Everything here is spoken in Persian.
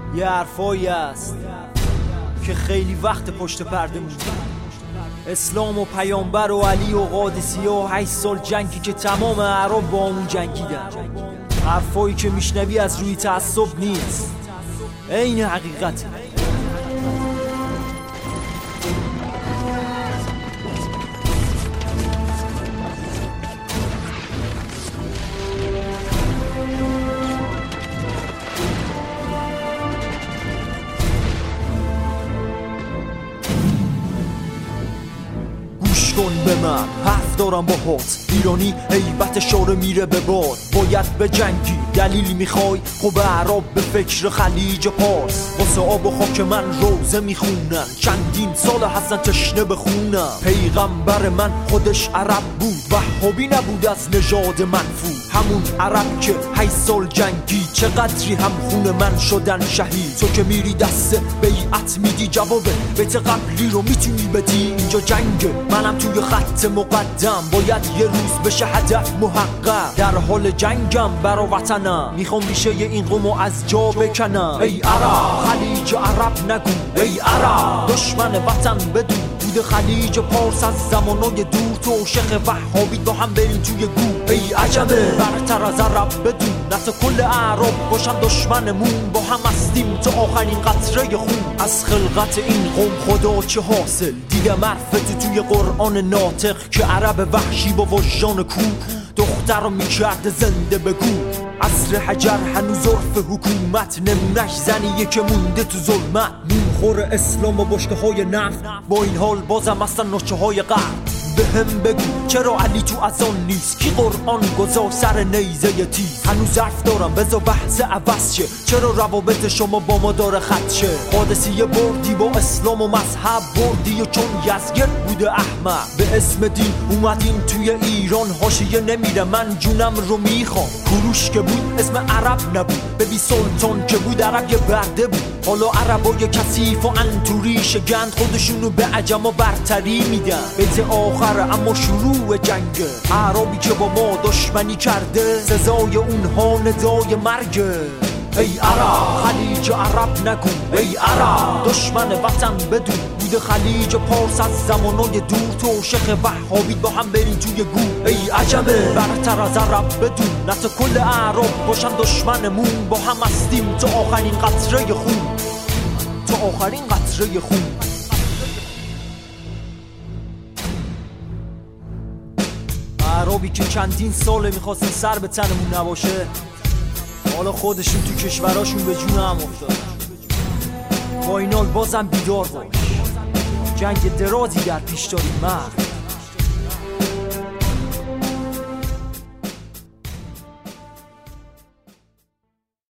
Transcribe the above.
یه حرفایی هست که خیلی وقت پشت پرده مونده. اسلام و پیامبر و علی و قادسیه و 8 سال جنگی که تمام اعراب با همون جنگیدن. حرفایی که میشنوی از روی تعصب نیست، عین حقیقته. گوش کن به من، حرف دارم باهات. ایرانی هیبت شاره میره به باد. باید به جنگی دلیل میخوای؟ خب اعراب به فکر خلیج پارس. واسه آب و خاک من روزه میخونن، چندین سال هستن تشنه بخونم. پیغمبر من خودش عرب بود، وهابی نبود از نژاد منفور. همون عرب که 8 سال جنگی، چقدری هم خون من شدن شهید. تو که میری دست بیعت میدی، جواب بیت قبلی رو میتونی بدی. اینجا جنگه، منم توی خط مقدم. باید یه روز بشه هدف محقق. در حال جنگم برا وطنم، میخوام ریشه این قومو از جا بکنم. ای عرب خلیج عرب نگو، ای عرب دشمن وطن بدون. بود خلیج پارس از زمانای دور، تو شیخ وهابی با هم برین توی گو. ای عجبه برتر از عرب بدون، نه کل اعراب باشن دشمنمون. با هم هستیم تا آخرین قطره خون. از خلقت این قوم خدا چه حاصل؟ دیگه معرفت توی قرآن ناطق که عرب وحشی با وجدان کو دختر رو میکرده زنده بگو. عصر حجر هنوز عرف حکومت، نمونش زنیه که مونده تو ظلمت. نونخور اسلام و بشکه های نفت، با این حال بازم هستن نوچه های غرب. به هم بگو چرا علی تو اذان نیست؟ کی قرآن گذار سر نیزه تیز؟ هنوز حرف دارم بذار بحث عوض شه. چرا روابط شما با ما داره خط شه؟ قادسیه بردی با اسلام و مذهب بردی، و چون یزگرد بوده احمد به اسم دین اومدین توی ایران. حاشیه نمیره من جونم رو میخوام. کوروش که بود اسم عرب نبود، ببی سلطان که بود عرب یه برده بود. حالا عربای کثیف و انطوری شگند خودشونو به عجما برتری میدن. بیت آخر اما شروع جنگه، اعرابی که با ما دشمنی کرده سزای اونها ندای مرگه. ای عرب خلیج عرب نگو، ای عرب دشمن وطن بدون. بود خلیج پارس از زمانای دور، تو شیخ وهابی با هم برین توی گو. ای عجبه برتر از عرب بدون، نه تا کل اعراب باشن دشمنمون. با هم هستیم تا آخرین قطره خون، تا آخرین قطره خون. اعرابی که چندین ساله میخواستن سر به تنمون نباشه، حالا خودشون تو کشوراشون به جون هم افتاد. با این حال بازم بیدار باش، جنگ درازی در پیش داریم مرد.